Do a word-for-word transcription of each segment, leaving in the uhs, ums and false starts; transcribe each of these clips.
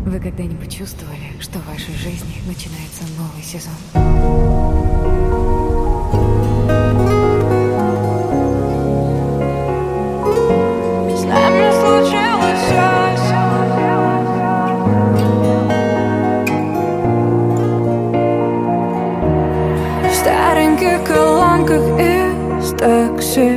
Вы когда-нибудь чувствовали, что в вашей жизни начинается новый сезон? С нами случилось в стареньких колонках из такси.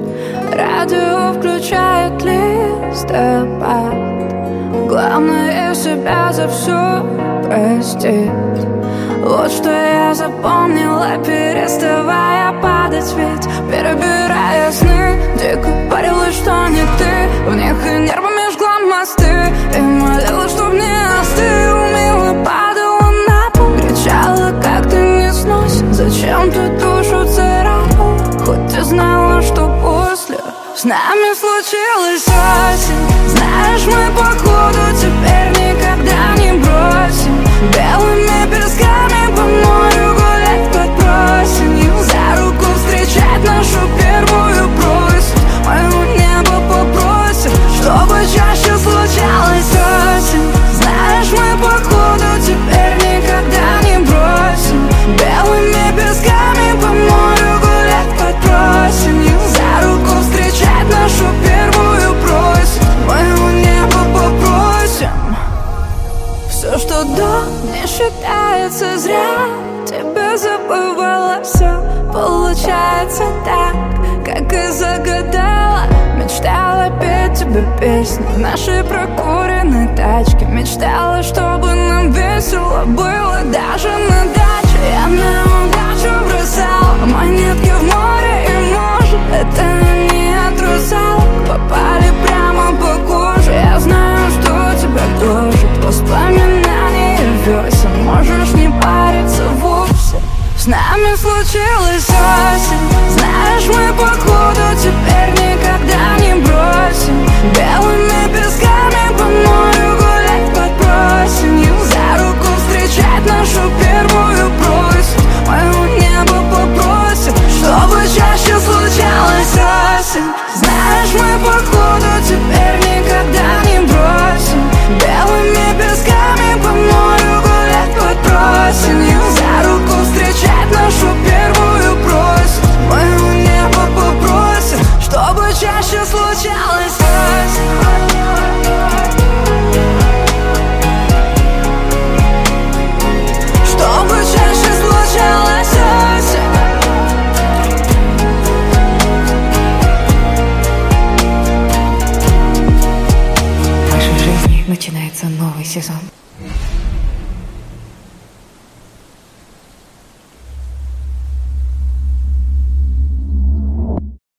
Радио включает листопад. Главное себя за все простить. Вот что я запомнила, переставая падать. Ведь перебирая сны, дико парилась, что не ты. В них и нервами жгла мосты и молила, чтоб не остыл. Мило падала на пол, кричала, как ты не сносишь. Зачем ты душу царапал, хоть и знала, что после с нами случилась осень. Знаешь, мы походу теперь никогда не бросим. Белыми песками по морю гулять под просенью. За руку встречать нашу первую просьбу. Моего неба попросим, чтобы чаще случалась осень. Знаешь, мы походу теперь никогда не бросим. Белыми песками по морю гулять под просенью. За руку встречать нашу первую просьбу. Моего неба попросим. Все, что до, не считается зря. Тебе забывала все, получается так, как и загадала. Мечтала петь тебе песни в нашей прокуренной тачке. Мечтала, чтобы нам весело было даже на даче. Я на удачу бросала монетки в море. И может, это не от русалок попали прямо по коже. Я знаю, что тебя тоже воспоминания весен. Можешь не париться вовсе. С нами случилась осень. Знаешь, мы походу теперь никогда не бросим. Белыми песками по морю гулять под просенью. За руку встречать нашу первую просьбу. Моего неба попросим, чтобы чаще случалась осень. Знаешь, мы походу теперь никогда не бросим. Белыми песками по морю гулять под просенью. За руку встречать нашу первую просьбу. Моего неба попросим, чтобы чаще случалась осень. Чтобы чаще случалась осень. В вашей жизни начинается новый сезон.